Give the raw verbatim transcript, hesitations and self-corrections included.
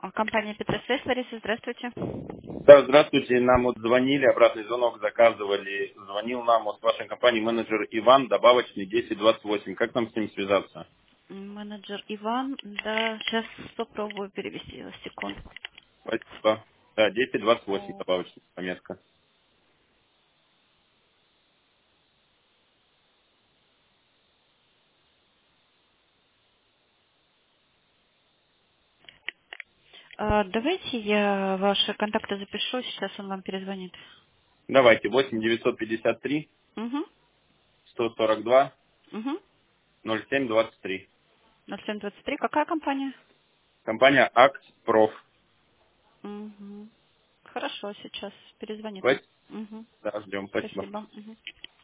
Компания Петросвязь, Лариса, здравствуйте. Да, здравствуйте. Нам вот звонили, обратный звонок заказывали. Звонил нам вот с вашей компании менеджер Иван, добавочный десять двадцать восемь. Как нам с ним связаться? Менеджер Иван, да, сейчас попробую перевести вас, секунду. Спасибо. Да, десять двадцать восемь добавочная пометка. А, давайте я ваши контакты запишу, сейчас он вам перезвонит. Давайте, восемь девятьсот пятьдесят три Угу, сто сорок два угу. ноль семь двадцать три. ноль семь двадцать три. Какая компания? Компания Акт Проф. Угу. Хорошо, сейчас перезвонит. Давайте, Угу. да, ждем. Спасибо. Спасибо. Мгм.